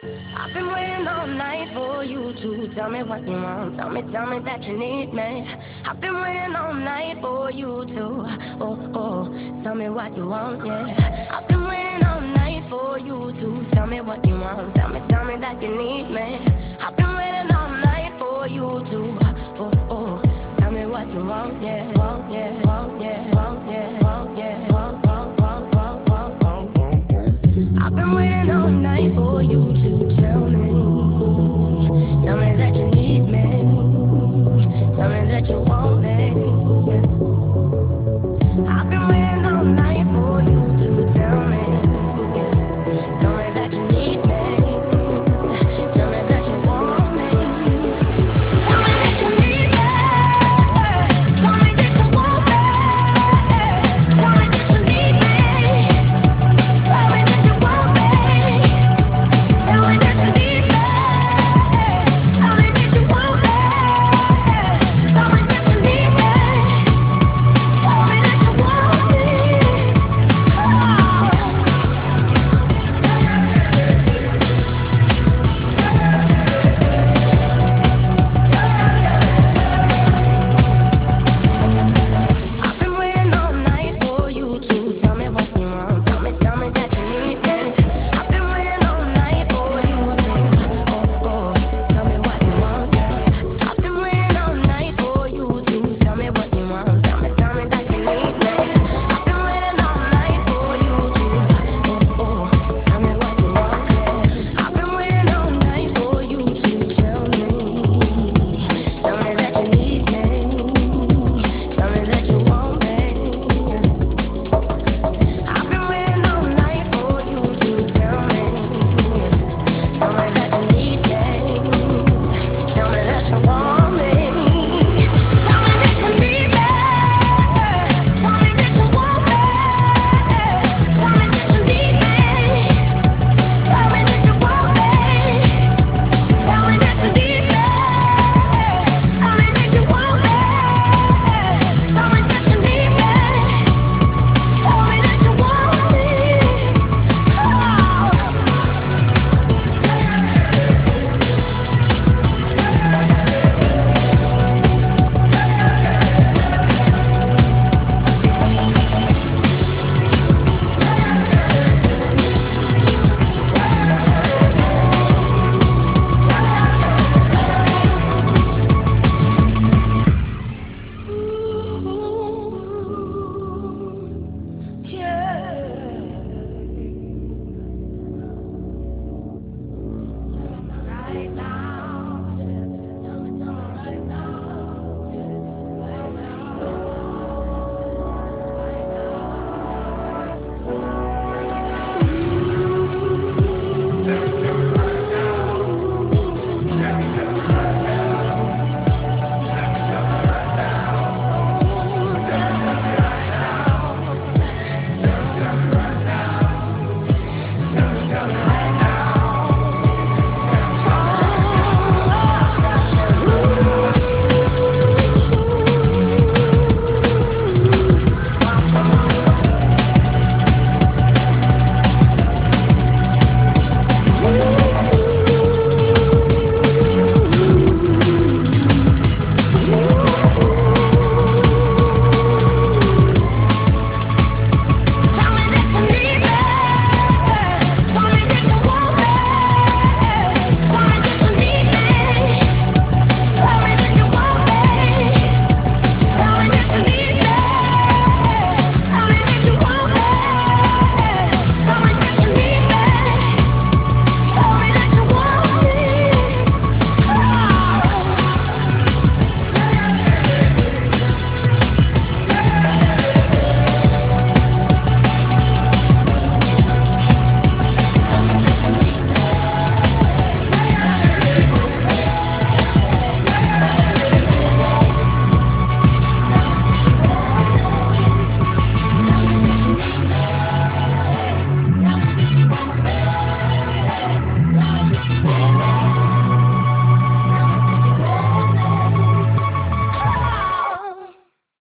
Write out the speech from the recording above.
I've been waiting all night for you to tell me what you want. Tell me that you need me. I've been waiting all night for you to, tell me what you want, yeah. I've been waiting all night for you to tell me what you want. Tell me that you need me.